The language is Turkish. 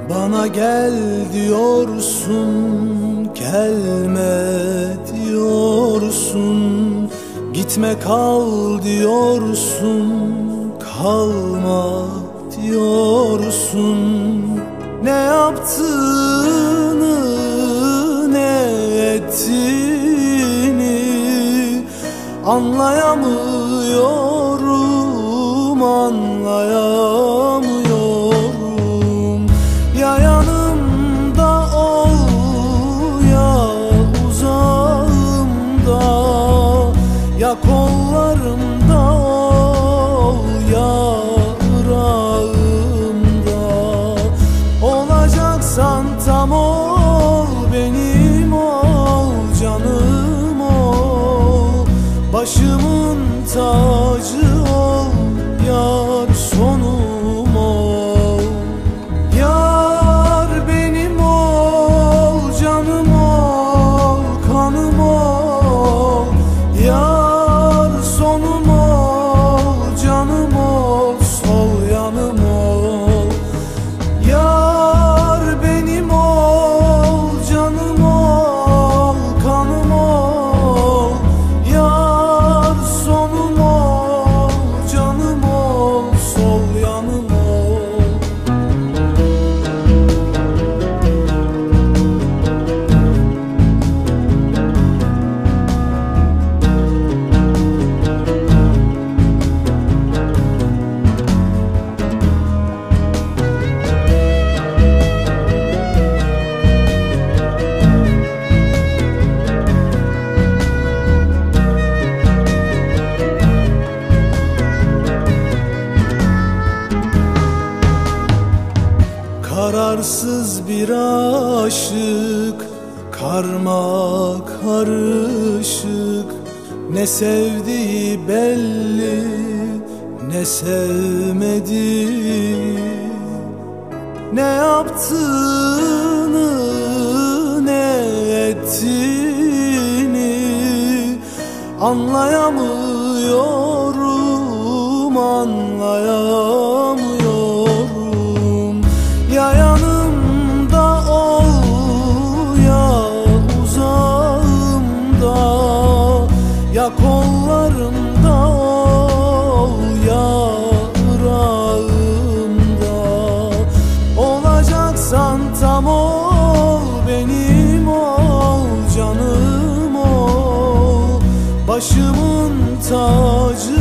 Bana gel diyorsun, gelme diyorsun. Gitme kal diyorsun, kalma diyorsun. Ne yaptığını, ne ettiğini anlayamıyorum, anlayamıyorum. Ya yanımda ol, ya uzağımda, ya kollarımda ol, ya ırağımda. Olacaksan tam ol, benim ol, canım ol. Başımın tacı ol, yar sonum ol. Yar benim ol, canım ol, kanım ol. Yar sonum ol, canım ol, sol yanım ol. Yar benim ol, canım ol, kanım ol. Yar sonum ol, canım ol, sol yanım ol. Kararsız bir aşık, karma karışık. Ne sevdiği belli, ne sevmediği. Ne yaptığını, ne ettiğini anlayamıyorum, anlayamıyorum. Ya yanımda ol, ya uzağımda, ya kollarımda ol, ya ırağımda. Olacaksan tam ol, benim ol, canım ol. Başımın tacı